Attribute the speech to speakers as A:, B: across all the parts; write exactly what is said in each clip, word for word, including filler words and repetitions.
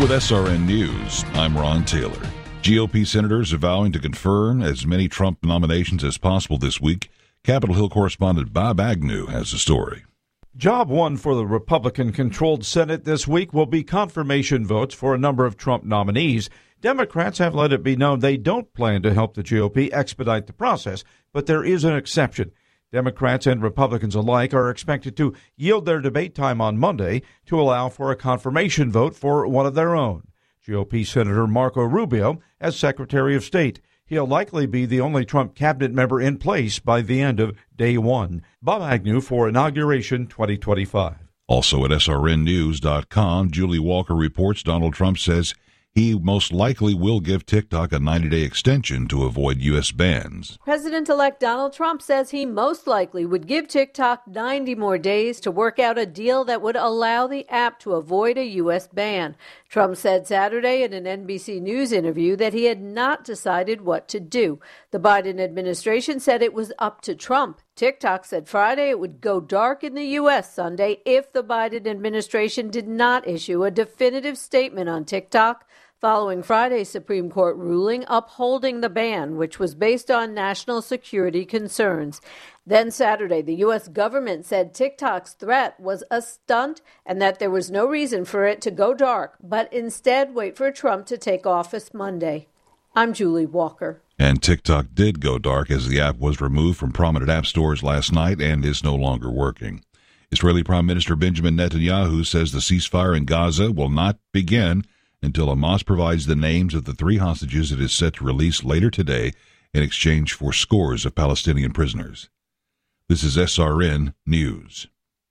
A: With S R N News, I'm Ron Taylor. G O P senators are vowing to confirm as many Trump nominations as possible this week. Capitol Hill correspondent Bob Agnew has the story.
B: Job one for the Republican-controlled Senate this week will be confirmation votes for a number of Trump nominees. Democrats have let it be known they don't plan to help the G O P expedite the process, but there is an exception. Democrats and Republicans alike are expected to yield their debate time on Monday to allow for a confirmation vote for one of their own. G O P Senator Marco Rubio as Secretary of State. He'll likely be the only Trump cabinet member in place by the end of day one. Bob Agnew for Inauguration twenty twenty-five.
A: Also at S R N news dot com, Julie Walker reports Donald Trump says he most likely will give TikTok a ninety-day extension to avoid U S bans.
C: President-elect Donald Trump says he most likely would give TikTok ninety more days to work out a deal that would allow the app to avoid a U S ban. Trump said Saturday in an N B C News interview that he had not decided what to do. The Biden administration said it was up to Trump. TikTok said Friday it would go dark in the U S Sunday if the Biden administration did not issue a definitive statement on TikTok following Friday's Supreme Court ruling upholding the ban, which was based on national security concerns. Then Saturday, the U S government said TikTok's threat was a stunt and that there was no reason for it to go dark, but instead wait for Trump to take office Monday. I'm Julie Walker.
A: And TikTok did go dark as the app was removed from prominent app stores last night and is no longer working. Israeli Prime Minister Benjamin Netanyahu says the ceasefire in Gaza will not begin until Hamas provides the names of the three hostages it is set to release later today in exchange for scores of Palestinian prisoners. This is S R N News.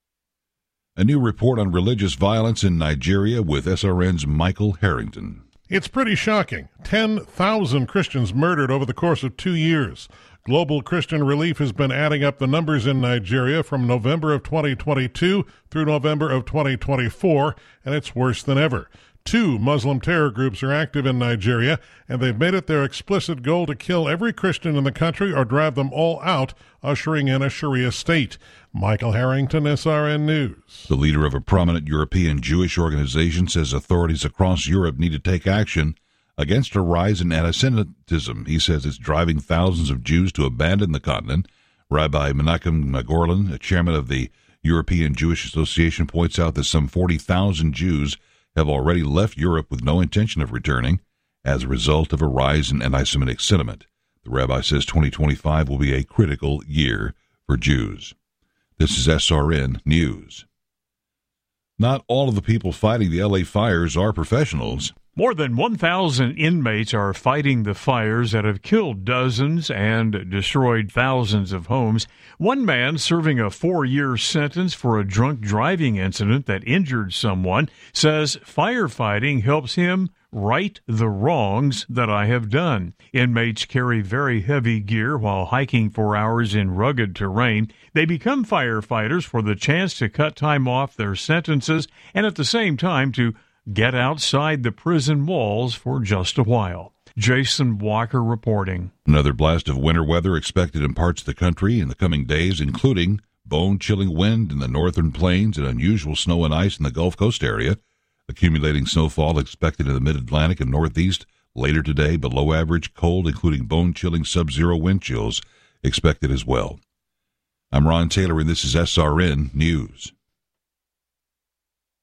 A: A new report on religious violence in Nigeria with S R N's Michael Harrington.
D: It's pretty shocking. ten thousand Christians murdered over the course of two years. Global Christian Relief has been adding up the numbers in Nigeria from November of twenty twenty-two through November of twenty twenty-four, and it's worse than ever. Two Muslim terror groups are active in Nigeria, and they've made it their explicit goal to kill every Christian in the country or drive them all out, ushering in a Sharia state. Michael Harrington, S R N News.
A: The leader of a prominent European Jewish organization says authorities across Europe need to take action against a rise in anti-Semitism. He says it's driving thousands of Jews to abandon the continent. Rabbi Menachem Gorlin, a chairman of the European Jewish Association, points out that some forty thousand Jews have already left Europe with no intention of returning as a result of a rise in anti-Semitic sentiment. The rabbi says twenty twenty-five will be a critical year for Jews. This is S R N News. Not all of the people fighting the L A fires are professionals.
E: More than one thousand inmates are fighting the fires that have killed dozens and destroyed thousands of homes. One man serving a four-year sentence for a drunk driving incident that injured someone says firefighting helps him right the wrongs that I have done. Inmates carry very heavy gear while hiking for hours in rugged terrain. They become firefighters for the chance to cut time off their sentences and at the same time to get outside the prison walls for just a while. Jason Walker reporting.
A: Another blast of winter weather expected in parts of the country in the coming days, including bone-chilling wind in the northern plains and unusual snow and ice in the Gulf Coast area. Accumulating snowfall expected in the mid-Atlantic and northeast later today, below average cold, including bone-chilling sub-zero wind chills expected as well. I'm Ron Taylor, and this is S R N News.